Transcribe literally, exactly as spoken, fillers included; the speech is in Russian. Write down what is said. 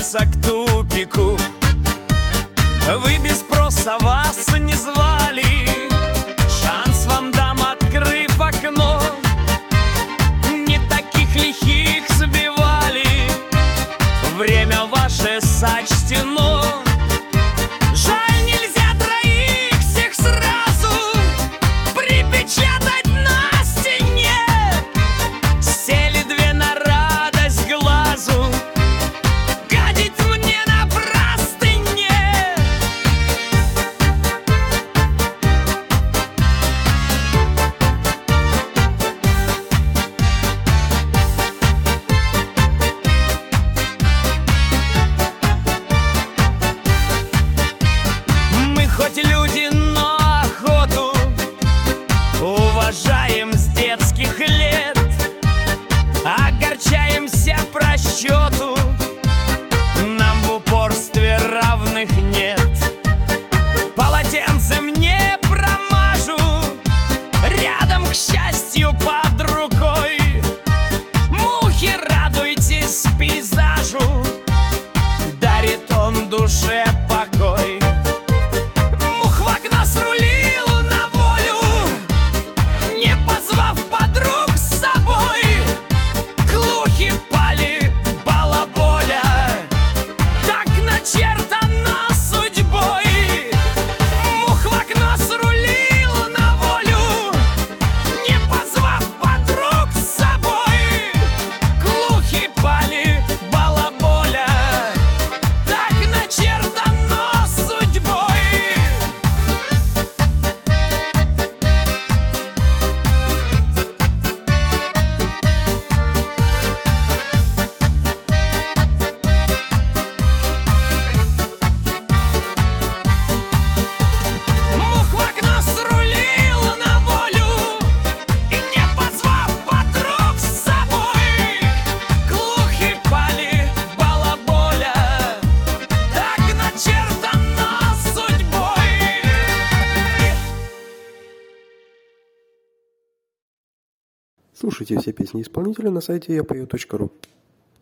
близился к тупику. Вы без спроса, вас не звали. Шанс вам дам, открыв окно. Не таких лихих сбивали. Время ваше сочтено. Жаль, нельзя троих всех сразу припечатать на стене. Сели две на радость глазу, гадить мне на простыне. Мы хоть люди, но охоту уважаем с детских лет. Огорчаемся просчету, нам в упорстве равных нет. Полотенцем не промажу, рядом, к счастью, под рукой. Мухи, радуйтесь пейзажу, дарит он душе покой. Мух в окно срулил на волю, не позвав подруг с собой. Глухи пали, балаболя, так начертано судьбой. Мух в окно срулил на волю, не позвав подруг с собой. Глухи пали, балаболя, так начертано судьбой. Мух в окно срулил на волю, и не позвав подруг с собой. Глухи пали, балаболя, так начертано судьбой. Слушайте все песни исполнителя на сайте я пою точка ру.